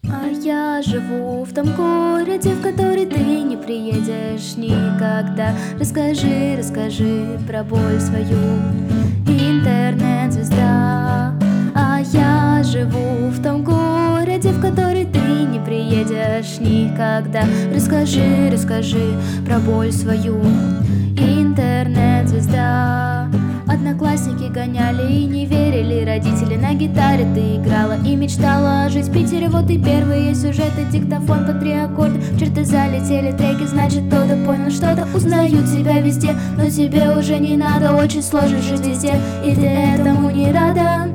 А я живу в том городе, в который ты не приедешь никогда. Расскажи, расскажи про боль свою, интернет-звезда. А я живу в том городе, в который ты не приедешь никогда. Расскажи, расскажи про боль свою, интернет-звезда. Одноклассники гоняли и не верили, родители на гитаре ты играла и мечтала жить в Питере. Вот и первые сюжеты, диктофон по 3 аккорда. В черты залетели треки, значит кто-то понял что-то. Узнают тебя везде, но тебе уже не надо. Очень сложно жить везде, и ты этому не рада.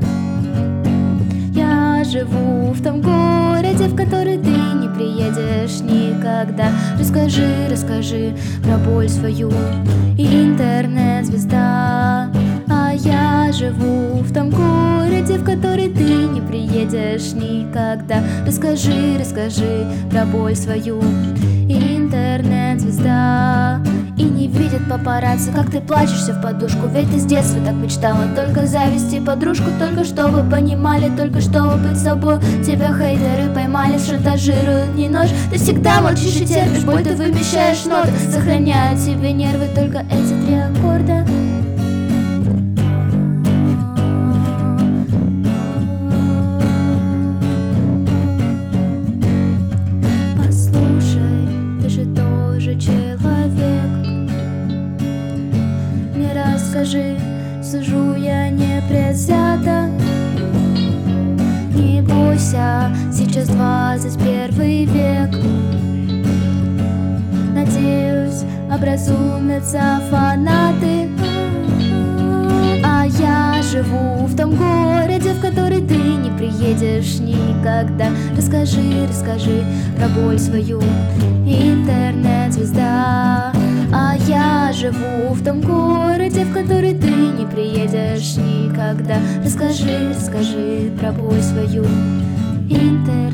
Я живу в том городе, в который ты не приедешь никогда. Расскажи, расскажи про боль свою, интернет-звезда. А я живу в том городе, в который ты не приедешь никогда. Расскажи, расскажи про боль свою, интернет-звезда. И не видят папарацци, как ты плачешься в подушку. Ведь ты с детства так мечтала только завести подружку. Только чтобы понимали, только чтобы быть собой. Тебя хейтеры поймали, шантажируют не нож. Ты всегда молчишь и терпишь боль, ты вымещаешь ноты. Сохраняют тебе нервы только эти 3 аккорда. Послушай, ты же тоже человек. Расскажи, сужу я непредвзято. Не бойся, сейчас 21 век. Надеюсь, образумятся фанаты. А я живу в том городе, в который ты не приедешь никогда. Расскажи, расскажи про боль свою, интернет-звезда. А я живу в том городе, в который ты не приедешь никогда. Расскажи, расскажи про боль свою, интернет-звезда.